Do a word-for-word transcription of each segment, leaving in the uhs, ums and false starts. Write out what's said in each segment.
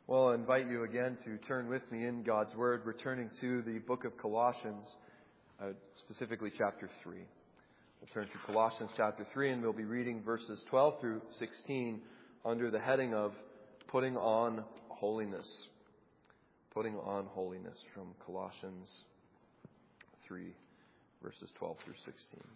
Well, I invite you again to turn with me in God's Word, returning to the book of Colossians, uh, specifically chapter three. We'll turn to Colossians chapter three, and we'll be reading verses twelve through sixteen under the heading of Putting on Holiness. Putting on Holiness from Colossians three, verses twelve through sixteen.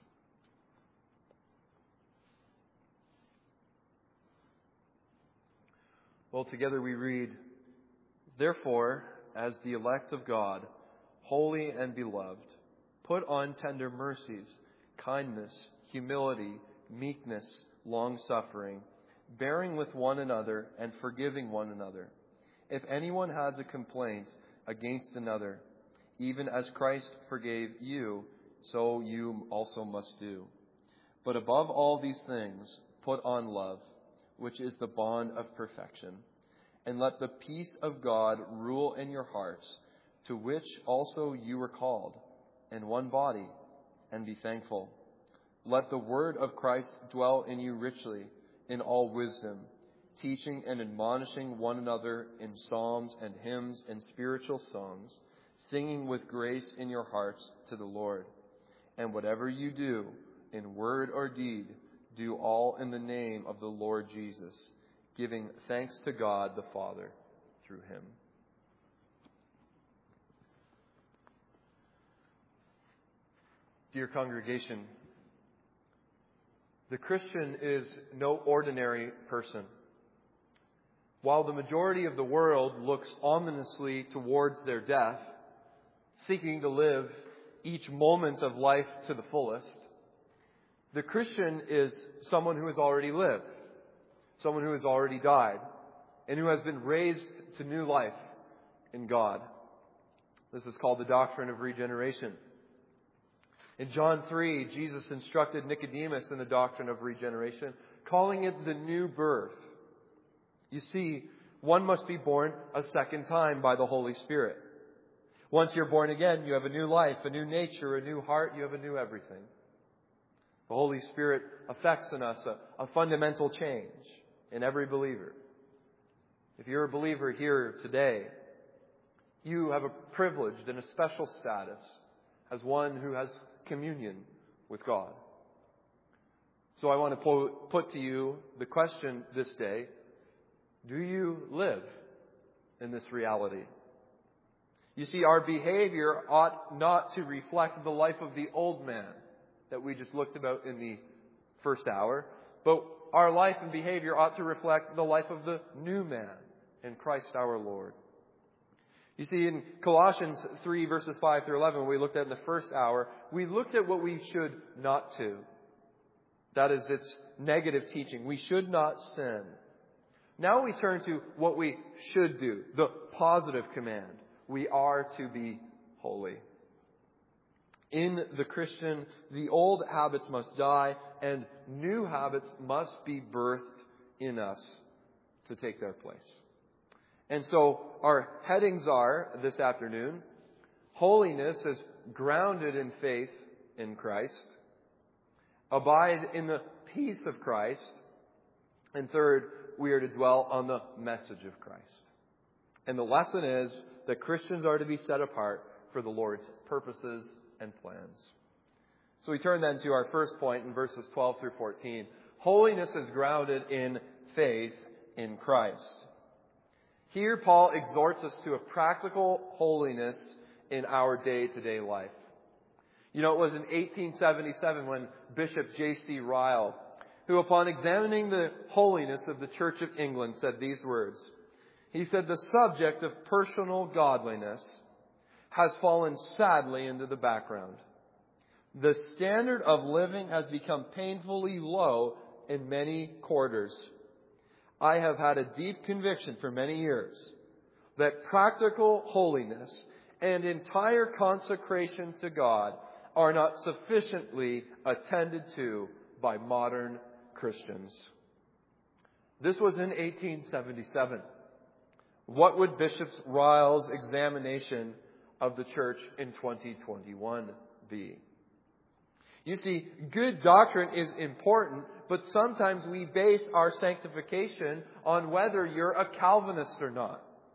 Well, together we read, "Therefore, as the elect of God, holy and beloved, put on tender mercies, kindness, humility, meekness, long-suffering, bearing with one another and forgiving one another. If anyone has a complaint against another, even as Christ forgave you, so you also must do. But above all these things, put on love, which is the bond of perfection. And let the peace of God rule in your hearts, to which also you were called, in one body, and be thankful. Let the word of Christ dwell in you richly, in all wisdom, teaching and admonishing one another in psalms and hymns and spiritual songs, singing with grace in your hearts to the Lord. And whatever you do, in word or deed, do all in the name of the Lord Jesus, giving thanks to God the Father through him." Dear congregation, the Christian is no ordinary person. While the majority of the world looks ominously towards their death, seeking to live each moment of life to the fullest, the Christian is someone who has already lived, someone who has already died, and who has been raised to new life in God. This is called the doctrine of regeneration. In John three, Jesus instructed Nicodemus in the doctrine of regeneration, calling it the new birth. You see, one must be born a second time by the Holy Spirit. Once you're born again, you have a new life, a new nature, a new heart, you have a new everything. The Holy Spirit affects in us a, a fundamental change in every believer. If you're a believer here today, you have a privileged and a special status as one who has communion with God. So I want to put to you the question this day: do you live in this reality? You see, our behavior ought not to reflect the life of the old man that we just looked about in the first hour, but our life and behavior ought to reflect the life of the new man in Christ our Lord. You see, in Colossians three, verses five through eleven, we looked at in the first hour, we looked at what we should not do. That is, its negative teaching. We should not sin. Now we turn to what we should do, the positive command. We are to be holy. In the Christian, the old habits must die and new habits must be birthed in us to take their place. And so our headings are this afternoon: holiness is grounded in faith in Christ, abide in the peace of Christ, and third, we are to dwell on the message of Christ. And the lesson is that Christians are to be set apart for the Lord's purposes and plans. So we turn then to our first point in verses twelve through fourteen. Holiness is grounded in faith in Christ. Here Paul exhorts us to a practical holiness in our day-to-day life. You know, it was in eighteen seventy-seven when Bishop J C Ryle, who upon examining the holiness of the Church of England, said these words. He said, "The subject of personal godliness has fallen sadly into the background. The standard of living has become painfully low in many quarters. I have had a deep conviction for many years that practical holiness and entire consecration to God are not sufficiently attended to by modern Christians." This was in eighteen seventy-seven. What would Bishop Ryle's examination of the church in twenty twenty-one be? You see, good doctrine is important, but sometimes we base our sanctification on whether you're a Calvinist or not.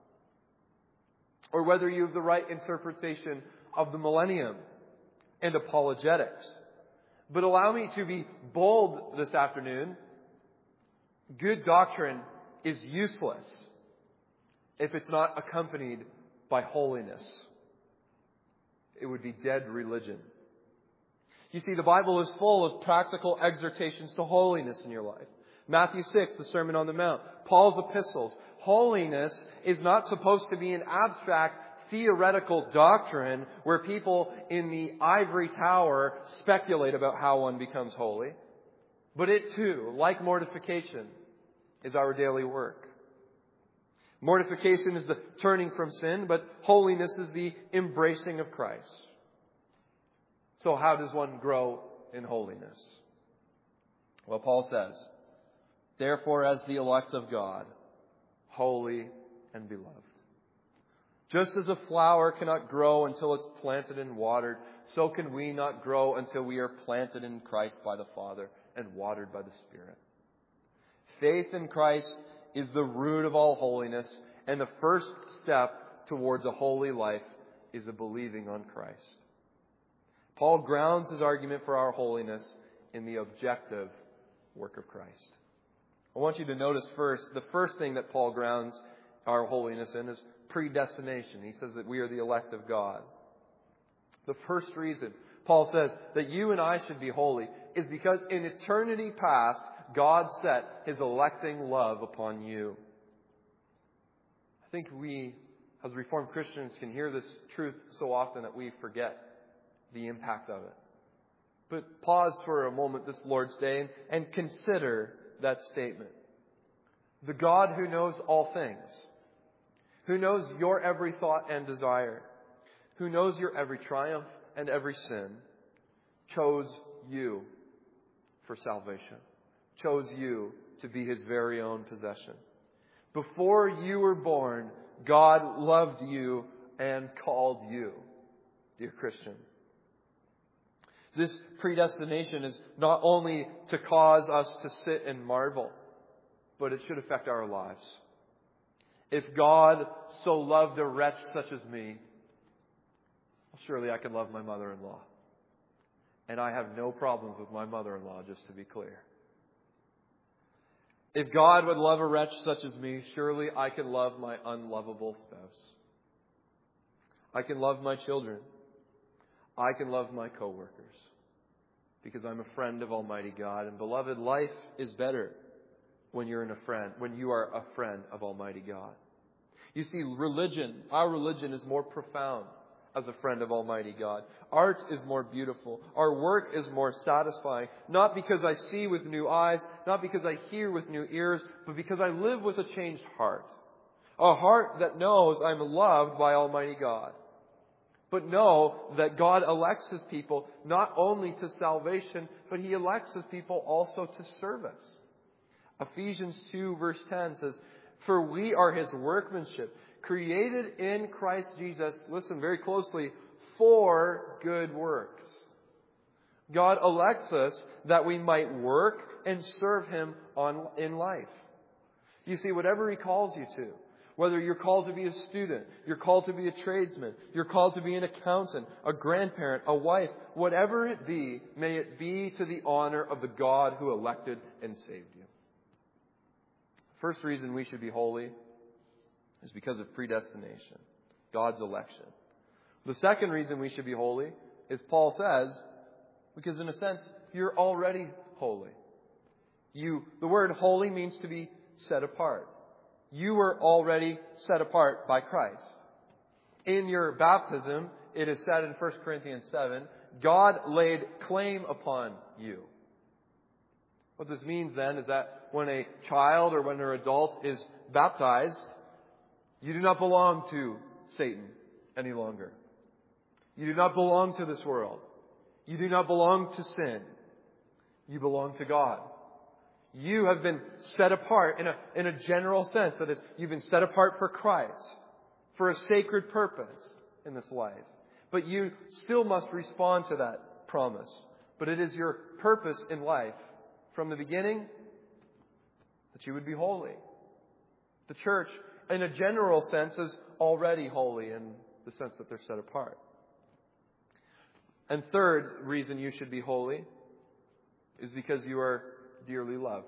or whether you have the right interpretation of the millennium and apologetics. But allow me to be bold this afternoon. Good doctrine is useless if it's not accompanied by holiness. It would be dead religion. You see, the Bible is full of practical exhortations to holiness in your life. Matthew six, the Sermon on the Mount, Paul's epistles. Holiness is not supposed to be an abstract theoretical doctrine where people in the ivory tower speculate about how one becomes holy. But it too, like mortification, is our daily work. Mortification is the turning from sin, but holiness is the embracing of Christ. So how does one grow in holiness? Well, Paul says, therefore, as the elect of God, holy and beloved. Just as a flower cannot grow until it's planted and watered, so can we not grow until we are planted in Christ by the Father and watered by the Spirit. Faith in Christ is the root of all holiness, and the first step towards a holy life is a believing on Christ. Paul grounds his argument for our holiness in the objective work of Christ. I want you to notice first, the first thing that Paul grounds our holiness in is predestination. He says that we are the elect of God. The first reason Paul says that you and I should be holy is because in eternity past, God set His electing love upon you. I think we, as Reformed Christians, can hear this truth so often that we forget the impact of it. But pause for a moment this Lord's Day and consider that statement. The God who knows all things, who knows your every thought and desire, who knows your every triumph and every sin, chose you for salvation, chose you to be His very own possession. Before you were born, God loved you and called you, dear Christian. This predestination is not only to cause us to sit and marvel, but it should affect our lives. If God so loved a wretch such as me, surely I can love my mother-in-law. And I have no problems with my mother-in-law, just to be clear. If God would love a wretch such as me, surely I can love my unlovable spouse. I can love my children. I can love my coworkers. Because I'm a friend of Almighty God. And beloved, life is better when you're in a friend, when you are a friend of Almighty God. You see, religion, our religion is more profound as a friend of Almighty God. Art is more beautiful. Our work is more satisfying. Not because I see with new eyes, not because I hear with new ears, but because I live with a changed heart. A heart that knows I'm loved by Almighty God. But know that God elects His people not only to salvation, but He elects His people also to service. Ephesians two verse ten says, for we are His workmanship, created in Christ Jesus, listen very closely, for good works. God elects us that we might work and serve Him on in life. You see, whatever He calls you to, whether you're called to be a student, you're called to be a tradesman, you're called to be an accountant, a grandparent, a wife, whatever it be, may it be to the honor of the God who elected and saved you. First reason we should be holy is because of predestination, God's election. The second reason we should be holy is, Paul says, because in a sense, you're already holy. You, the word holy means to be set apart. You were already set apart by Christ. In your baptism, it is said in First Corinthians seven, God laid claim upon you. What this means then is that when a child or when an adult is baptized, you do not belong to Satan any longer. You do not belong to this world. You do not belong to sin. You belong to God. You have been set apart in a, in a general sense. That is, you've been set apart for Christ, for a sacred purpose in this life. But you still must respond to that promise. But it is your purpose in life from the beginning that you would be holy. The church in a general sense, as already holy in the sense that they're set apart. And third reason you should be holy is because you are dearly loved.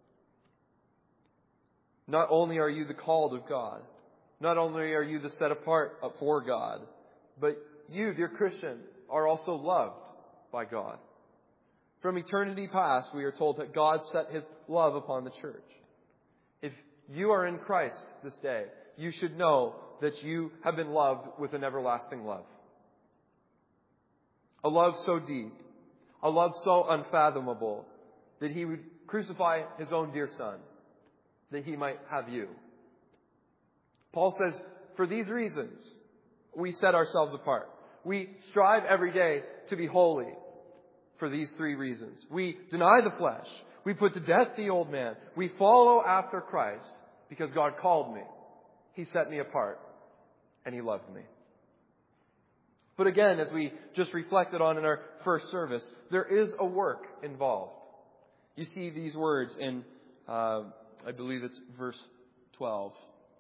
Not only are you the called of God, not only are you the set apart for God, but you, dear Christian, are also loved by God. From eternity past, we are told that God set His love upon the church. If you are in Christ this day, you should know that you have been loved with an everlasting love. A love so deep, a love so unfathomable, that He would crucify His own dear Son, that He might have you. Paul says, for these reasons, we set ourselves apart. We strive every day to be holy for these three reasons. We deny the flesh. We put to death the old man. We follow after Christ because God called me. He set me apart and He loved me. But again, as we just reflected on in our first service, there is a work involved. You see these words in, uh, I believe it's verse twelve.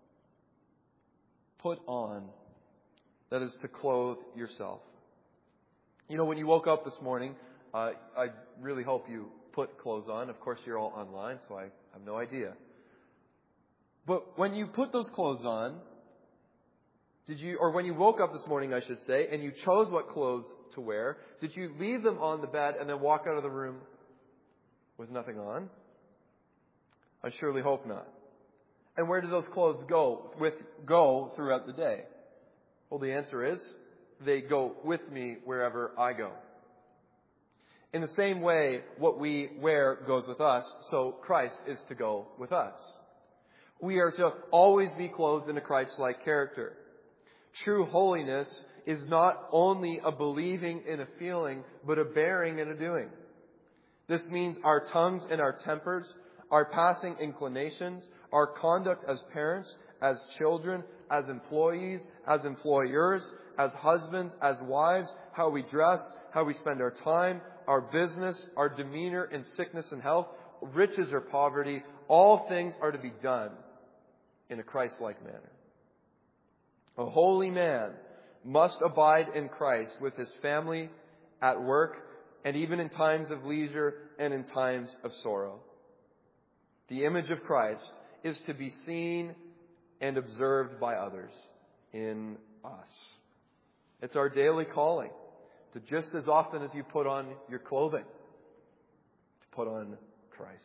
Put on. That is to clothe yourself. You know, when you woke up this morning, uh, I really hope you put clothes on. Of course, you're all online, so I have no idea. But when you put those clothes on, did you, or when you woke up this morning, I should say, and you chose what clothes to wear, did you leave them on the bed and then walk out of the room with nothing on? I surely hope not. And where do those clothes go with go throughout the day? Well, the answer is they go with me wherever I go. In the same way, what we wear goes with us, so Christ is to go with us. We are to always be clothed in a Christ-like character. True holiness is not only a believing and a feeling, but a bearing and a doing. This means our tongues and our tempers, our passing inclinations, our conduct as parents, as children, as employees, as employers, as husbands, as wives, how we dress, how we spend our time, our business, our demeanor in sickness and health, riches or poverty, all things are to be done in a Christ-like manner. A holy man must abide in Christ with his family, at work, and even in times of leisure and in times of sorrow. The image of Christ is to be seen and observed by others in us. It's our daily calling to, just as often as you put on your clothing, to put on Christ.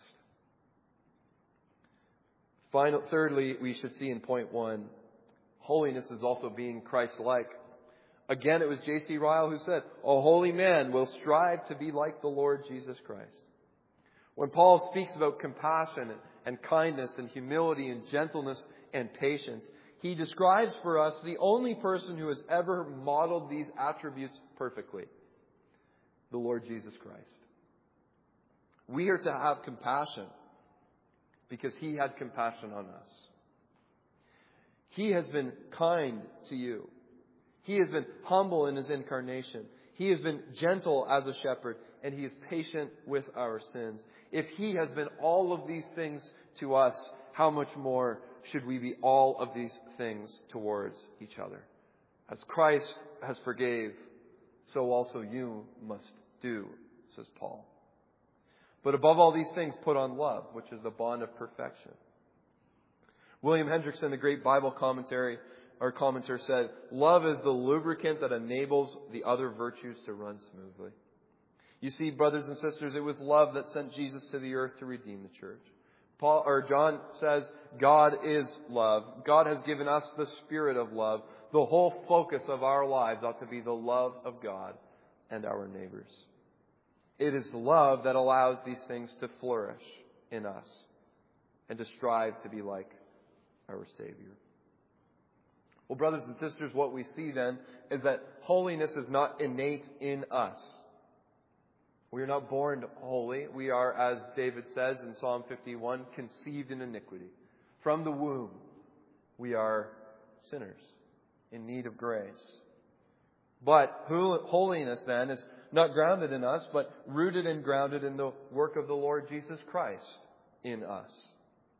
Final, thirdly, we should see in point one, holiness is also being Christ-like. Again, it was J C Ryle who said, a holy man will strive to be like the Lord Jesus Christ. When Paul speaks about compassion and kindness and humility and gentleness and patience, he describes for us the only person who has ever modeled these attributes perfectly, the Lord Jesus Christ. We are to have compassion because He had compassion on us. He has been kind to you. He has been humble in His incarnation. He has been gentle as a shepherd, and He is patient with our sins. If He has been all of these things to us, how much more should we be all of these things towards each other? As Christ has forgave, so also you must do, says Paul. But above all these things, put on love, which is the bond of perfection. William Hendrickson, the great Bible commentary, or commentator, said, love is the lubricant that enables the other virtues to run smoothly. You see, brothers and sisters, it was love that sent Jesus to the earth to redeem the church. Paul or John says, God is love. God has given us the spirit of love. The whole focus of our lives ought to be the love of God and our neighbors. It is love that allows these things to flourish in us and to strive to be like our Savior. Well, brothers and sisters, what we see then is that holiness is not innate in us. We are not born holy. We are, as David says in Psalm fifty-one, conceived in iniquity. From the womb, we are sinners in need of grace. But holiness then is not grounded in us, but rooted and grounded in the work of the Lord Jesus Christ in us.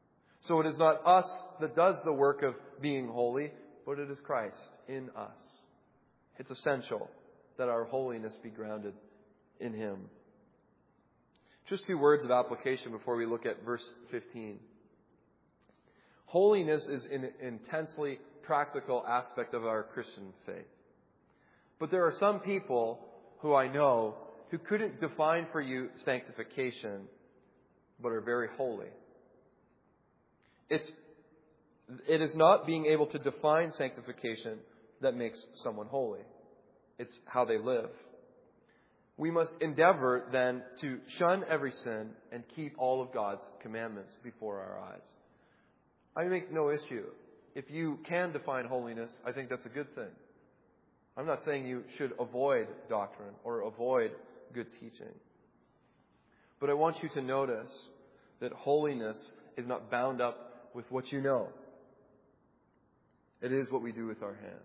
So it is not us that does the work of being holy, but it is Christ in us. It's essential that our holiness be grounded in Him. Just two words of application before we look at verse fifteen. Holiness is an intensely practical aspect of our Christian faith. But there are some people who I know who couldn't define for you sanctification, but are very holy. It's, it is not being able to define sanctification that makes someone holy. It's how they live. We must endeavor then to shun every sin and keep all of God's commandments before our eyes. I make no issue. If you can define holiness, I think that's a good thing. I'm not saying you should avoid doctrine or avoid good teaching. But I want you to notice that holiness is not bound up with what you know. It is what we do with our hands.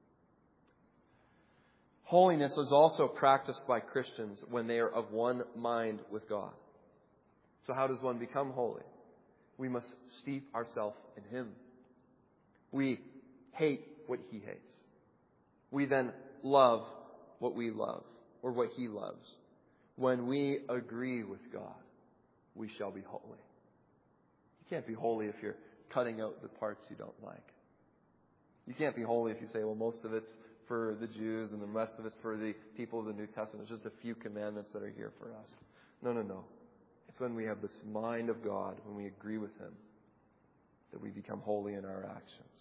Holiness is also practiced by Christians when they are of one mind with God. So how does one become holy? We must steep ourselves in Him. We hate what He hates. We then love what we love, or what He loves. When we agree with God, we shall be holy. You can't be holy if you're cutting out the parts you don't like. You can't be holy if you say, well, most of it's for the Jews and the rest of it's for the people of the New Testament. It's just a few commandments that are here for us. No, no, no. It's when we have this mind of God, when we agree with Him, that we become holy in our actions.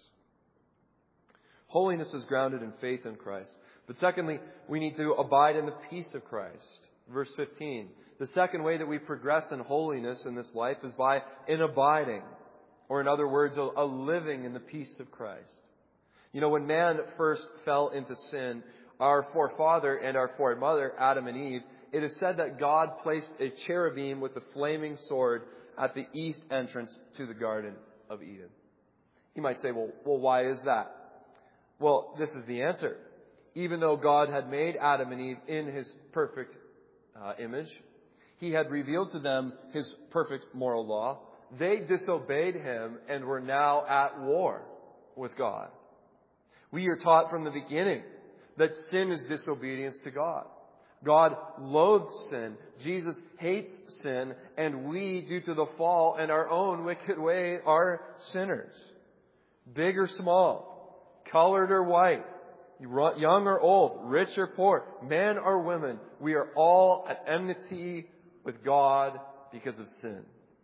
Holiness is grounded in faith in Christ. But secondly, we need to abide in the peace of Christ. Verse fifteen. The second way that we progress in holiness in this life is by an abiding. Or in other words, a, a living in the peace of Christ. You know, when man first fell into sin, our forefather and our foremother, Adam and Eve, it is said that God placed a cherubim with a flaming sword at the east entrance to the Garden of Eden. You might say, well, well, why is that? Well, this is the answer. Even though God had made Adam and Eve in His perfect uh, image, He had revealed to them His perfect moral law. They disobeyed Him and were now at war with God. We are taught from the beginning that sin is disobedience to God. God loathes sin. Jesus hates sin. And we, due to the fall and our own wicked way, are sinners. Big or small, colored or white, young or old, rich or poor, man or women, we are all at enmity with God because of sin.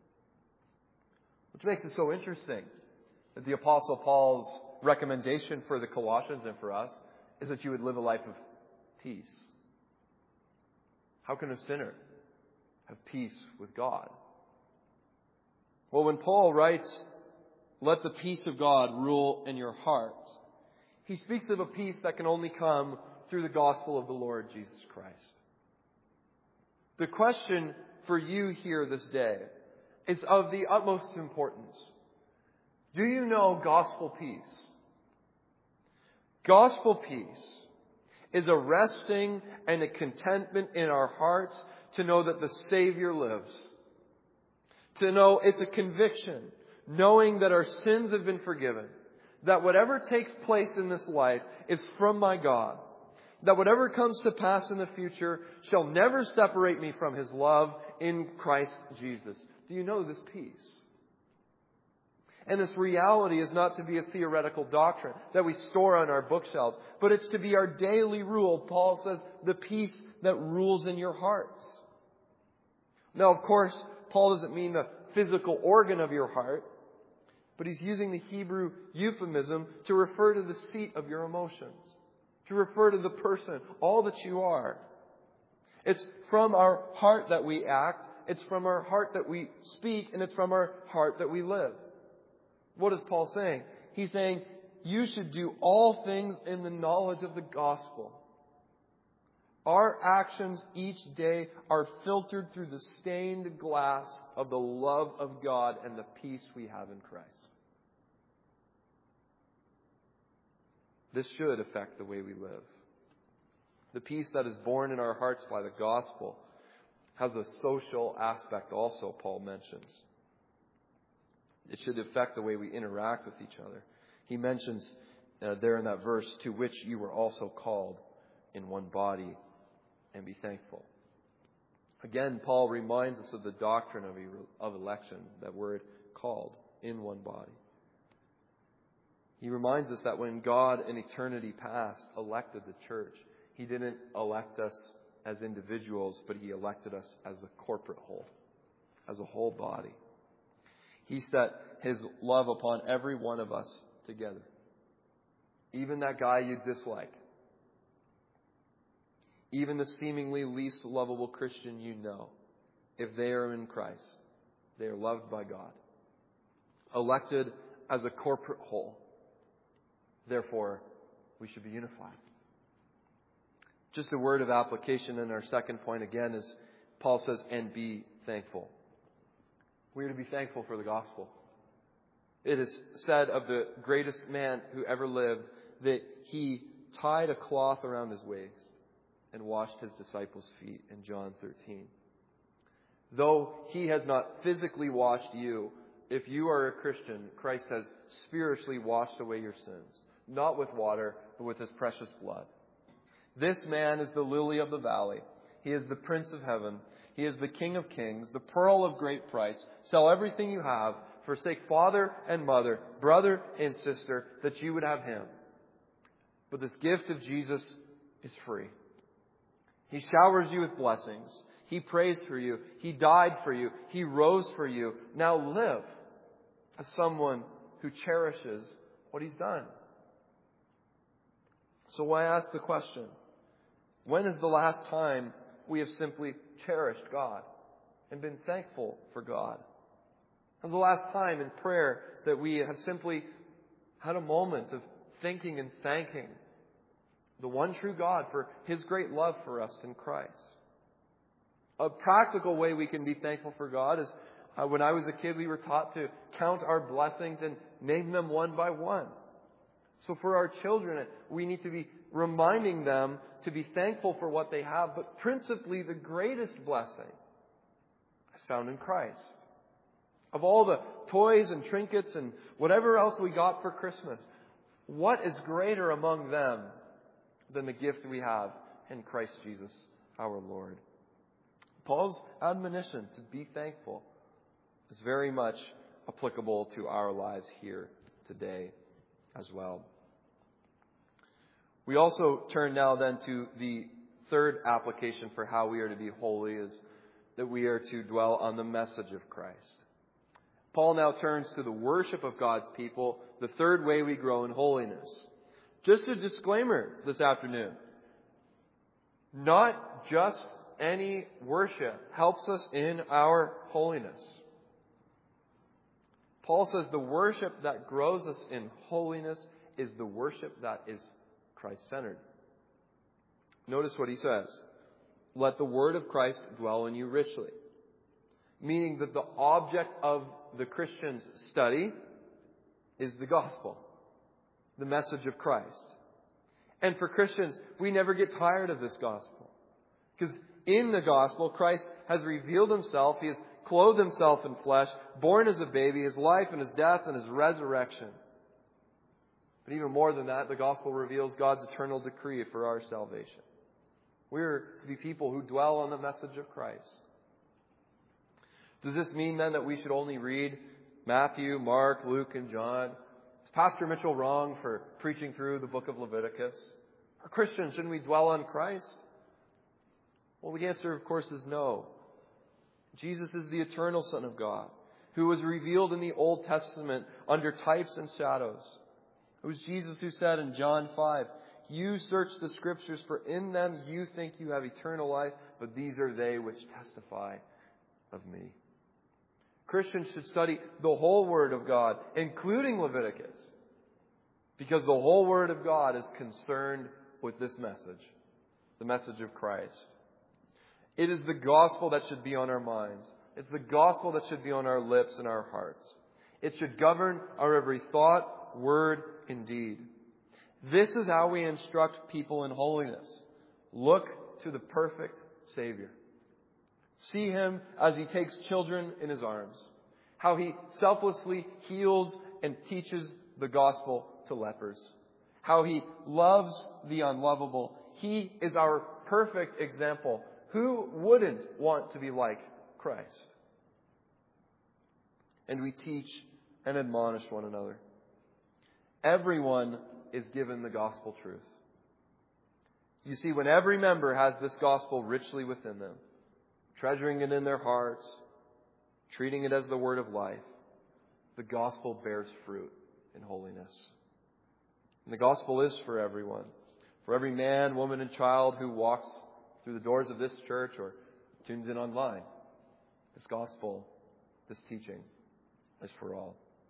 Which makes it so interesting that the Apostle Paul's recommendation for the Colossians and for us is that you would live a life of peace. How can a sinner have peace with God? Well, when Paul writes, let the peace of God rule in your hearts, he speaks of a peace that can only come through the gospel of the Lord Jesus Christ. The question for you here this day is of the utmost importance. Do you know gospel peace? Gospel peace is a resting and a contentment in our hearts to know that the Savior lives. To know it's a conviction, knowing that our sins have been forgiven. That whatever takes place in this life is from my God. That whatever comes to pass in the future shall never separate me from His love in Christ Jesus. Do you know this peace? And this reality is not to be a theoretical doctrine that we store on our bookshelves, but it's to be our daily rule. Paul says, the peace that rules in your hearts. Now, of course, Paul doesn't mean the physical organ of your heart, but he's using the Hebrew euphemism to refer to the seat of your emotions, to refer to the person, all that you are. It's from our heart that we act, it's from our heart that we speak, and it's from our heart that we live. What is Paul saying? He's saying, you should do all things in the knowledge of the gospel. Our actions each day are filtered through the stained glass of the love of God and the peace we have in Christ. This should affect the way we live. The peace that is born in our hearts by the gospel has a social aspect also, Paul mentions. It should affect the way we interact with each other. He mentions uh, there in that verse, to which you were also called in one body, and be thankful. Again, Paul reminds us of the doctrine of, of election, that word called, in one body. He reminds us that when God in eternity past elected the church, He didn't elect us as individuals, but He elected us as a corporate whole, as a whole body. He set His love upon every one of us together. Even that guy you dislike. Even the seemingly least lovable Christian you know. If they are in Christ, they are loved by God. Elected as a corporate whole. Therefore, we should be unified. Just a word of application in our second point again is Paul says, and be thankful. We are to be thankful for the gospel. It is said of the greatest man who ever lived that he tied a cloth around his waist and washed his disciples' feet in John thirteen. Though He has not physically washed you, if you are a Christian, Christ has spiritually washed away your sins. Not with water, but with His precious blood. This man is the lily of the valley. He is the Prince of heaven. He is the King of kings, the pearl of great price. Sell everything you have, forsake father and mother, brother and sister, that you would have Him. But this gift of Jesus is free. He showers you with blessings. He prays for you. He died for you. He rose for you. Now live as someone who cherishes what He's done. So I ask the question, when is the last time we have simply cherished God and been thankful for God? And the last time in prayer that we have simply had a moment of thinking and thanking the one true God for His great love for us in Christ. A practical way we can be thankful for God is uh, when I was a kid, we were taught to count our blessings and name them one by one. So for our children, we need to be reminding them to be thankful for what they have, but principally the greatest blessing is found in Christ. Of all the toys and trinkets and whatever else we got for Christmas, what is greater among them than the gift we have in Christ Jesus our Lord? Paul's admonition to be thankful is very much applicable to our lives here today as well. We also turn now then to the third application for how we are to be holy, is that we are to dwell on the message of Christ. Paul now turns to the worship of God's people, the third way we grow in holiness. Just a disclaimer this afternoon. Not just any worship helps us in our holiness. Paul says the worship that grows us in holiness is the worship that is Christ-centered. Notice what he says. Let the word of Christ dwell in you richly. Meaning that the object of the Christian's study is the gospel, the message of Christ. And for Christians, we never get tired of this gospel. Because in the gospel, Christ has revealed Himself. He has clothed Himself in flesh, born as a baby, His life and His death and His resurrection. But even more than that, the gospel reveals God's eternal decree for our salvation. We are to be people who dwell on the message of Christ. Does this mean then that we should only read Matthew, Mark, Luke, and John? Is Pastor Mitchell wrong for preaching through the book of Leviticus? Are Christians, shouldn't we dwell on Christ? Well, the answer, of course, is no. Jesus is the eternal Son of God, who was revealed in the Old Testament under types and shadows. It was Jesus who said in John five, "You search the Scriptures, for in them you think you have eternal life, but these are they which testify of me." Christians should study the whole Word of God, including Leviticus, because the whole Word of God is concerned with this message, the message of Christ. It is the gospel that should be on our minds. It's the gospel that should be on our lips and our hearts. It should govern our every thought, word, and deed. This is how we instruct people in holiness. Look to the perfect Savior. See Him as He takes children in His arms. How He selflessly heals and teaches the gospel to lepers. How He loves the unlovable. He is our perfect example. Who wouldn't want to be like Christ? And we teach and admonish one another. Everyone is given the gospel truth. You see, when every member has this gospel richly within them, treasuring it in their hearts, treating it as the word of life, the gospel bears fruit in holiness. And the gospel is for everyone. For every man, woman, and child who walks through the doors of this church or tunes in online. This gospel, this teaching, is for all.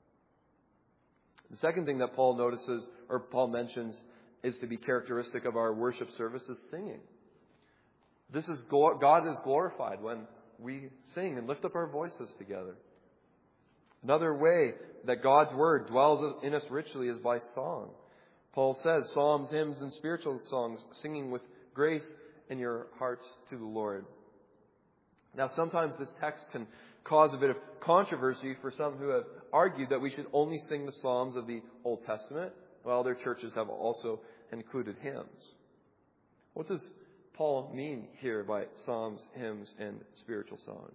The second thing that Paul notices, or Paul mentions, is to be characteristic of our worship service is singing. This is God is glorified when we sing and lift up our voices together. Another way that God's word dwells in us richly is by song. Paul says, psalms, hymns, and spiritual songs, singing with grace in your hearts to the Lord. Now, sometimes this text can cause a bit of controversy for some who have argued that we should only sing the psalms of the Old Testament, while their churches have also included hymns. What does Paul mean here by psalms, hymns, and spiritual songs?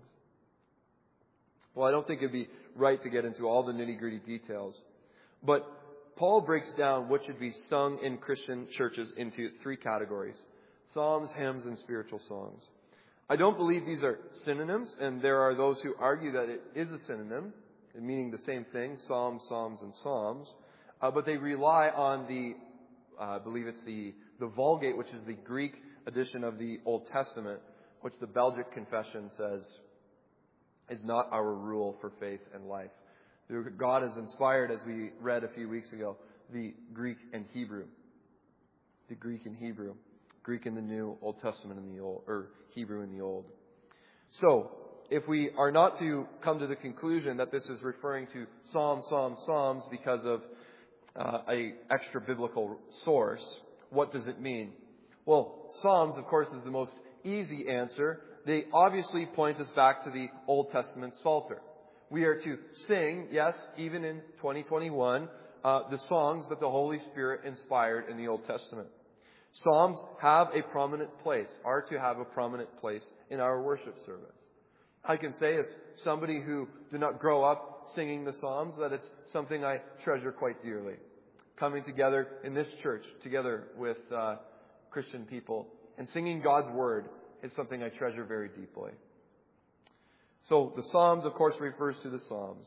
Well, I don't think it'd be right to get into all the nitty-gritty details, but Paul breaks down what should be sung in Christian churches into three categories: psalms, hymns, and spiritual songs. I don't believe these are synonyms, and there are those who argue that it is a synonym, meaning the same thing, psalms, psalms, and psalms. Uh, but they rely on the, uh, I believe it's the, the Vulgate, which is the Greek edition of the Old Testament, which the Belgic Confession says is not our rule for faith and life. God has inspired, as we read a few weeks ago, the Greek and Hebrew. The Greek and Hebrew. Greek in the New, Old Testament in the Old, or Hebrew in the Old. So, if we are not to come to the conclusion that this is referring to Psalms, Psalms, Psalms because of uh, a extra biblical source, what does it mean? Well, Psalms, of course, is the most easy answer. They obviously point us back to the Old Testament Psalter. We are to sing, yes, even in twenty twenty-one, uh, the songs that the Holy Spirit inspired in the Old Testament. Psalms have a prominent place, are to have a prominent place in our worship service. I can say, as somebody who did not grow up singing the Psalms, that it's something I treasure quite dearly. Coming together in this church, together with uh, Christian people, and singing God's Word is something I treasure very deeply. So the Psalms, of course, refers to the Psalms.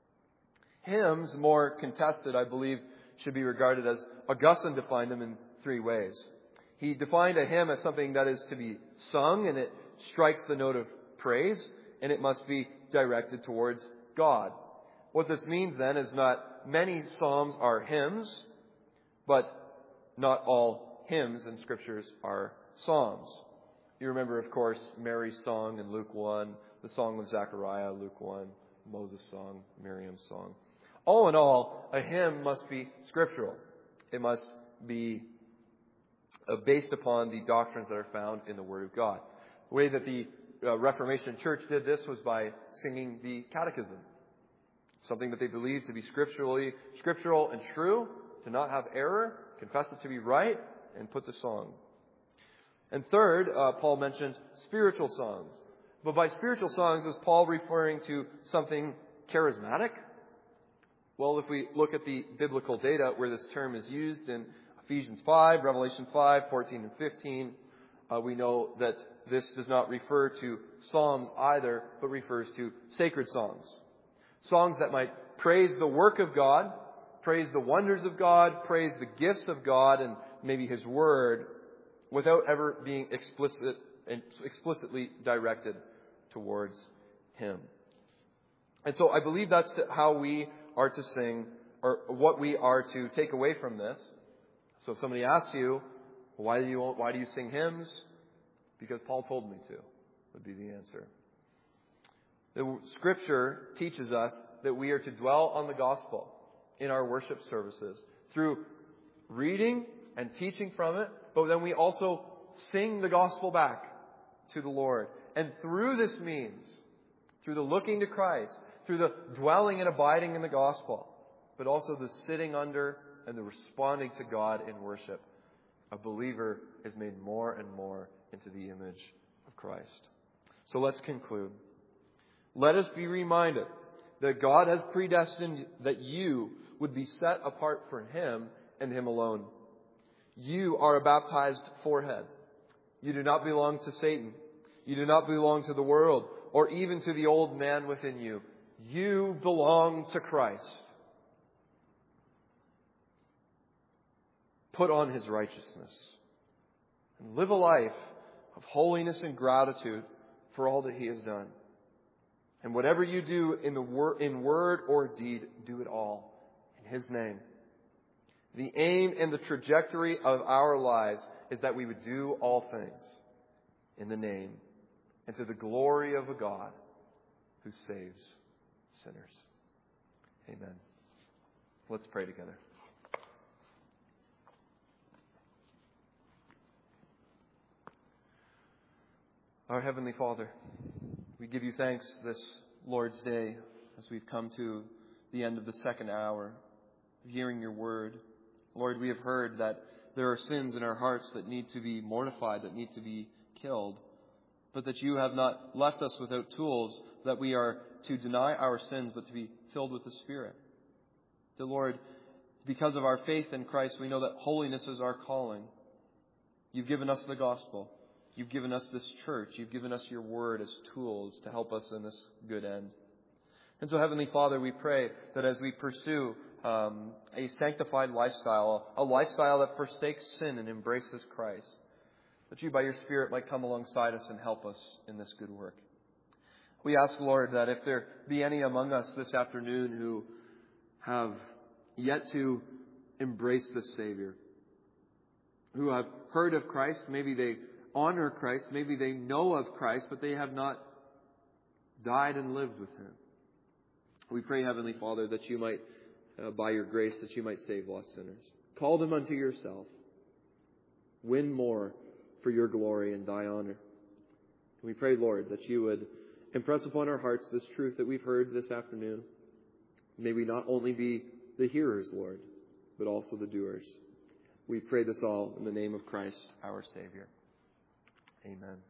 Hymns, more contested, I believe, should be regarded as Augustine defined them in three ways. He defined a hymn as something that is to be sung, and it strikes the note of praise, and it must be directed towards God. What this means then is not many psalms are hymns, but not all hymns in Scriptures are psalms. You remember, of course, Mary's song in Luke one, the song of Zechariah, Luke one, Moses' song, Miriam's song. All in all, a hymn must be scriptural. It must be uh, based upon the doctrines that are found in the Word of God. The way that the uh, Reformation Church did this was by singing the Catechism, something that they believed to be scripturally scriptural and true, to not have error, confess it to be right, and put the song. And third, uh, Paul mentioned spiritual songs. But by spiritual songs, is Paul referring to something charismatic? Well, if we look at the biblical data where this term is used in Ephesians five, Revelation five, fourteen and fifteen, uh, we know that this does not refer to psalms either, but refers to sacred songs. Songs that might praise the work of God, praise the wonders of God, praise the gifts of God and maybe His Word, without ever being explicit and explicitly directed towards Him. And so I believe that's how we are to sing, or what we are to take away from this. So if somebody asks you, why do you why do you sing hymns? Because Paul told me to, would be the answer. The Scripture teaches us that we are to dwell on the gospel in our worship services through reading and teaching from it, but then we also sing the gospel back to the Lord. And through this means, through the looking to Christ, through the dwelling and abiding in the gospel, but also the sitting under and the responding to God in worship, a believer is made more and more into the image of Christ. So let's conclude. Let us be reminded that God has predestined that you would be set apart for Him and Him alone. You are a baptized forehead. You do not belong to Satan. You do not belong to the world or even to the old man within you. You belong to Christ. Put on His righteousness and live a life of holiness and gratitude for all that He has done. And whatever you do in the wor- in word or deed, do it all in His name. The aim and the trajectory of our lives is that we would do all things in the name and to the glory of a God who saves sinners. Amen. Let's pray together. Our Heavenly Father, we give you thanks this Lord's Day as we've come to the end of the second hour of hearing your word. Lord, we have heard that there are sins in our hearts that need to be mortified, that need to be killed, but that you have not left us without tools that we are to deny our sins, but to be filled with the Spirit. The Lord, because of our faith in Christ, we know that holiness is our calling. You've given us the gospel. You've given us this church. You've given us your word as tools to help us in this good end. And so, Heavenly Father, we pray that as we pursue um, a sanctified lifestyle, a lifestyle that forsakes sin and embraces Christ, that you by your Spirit might come alongside us and help us in this good work. We ask, Lord, that if there be any among us this afternoon who have yet to embrace the Savior, who have heard of Christ, maybe they honor Christ, maybe they know of Christ, but they have not died and lived with Him. We pray, Heavenly Father, that you might, uh, by your grace, that you might save lost sinners. Call them unto yourself. Win more for your glory and thy honor. We pray, Lord, that you would impress upon our hearts this truth that we've heard this afternoon. May we not only be the hearers, Lord, but also the doers. We pray this all in the name of Christ, our Savior. Amen.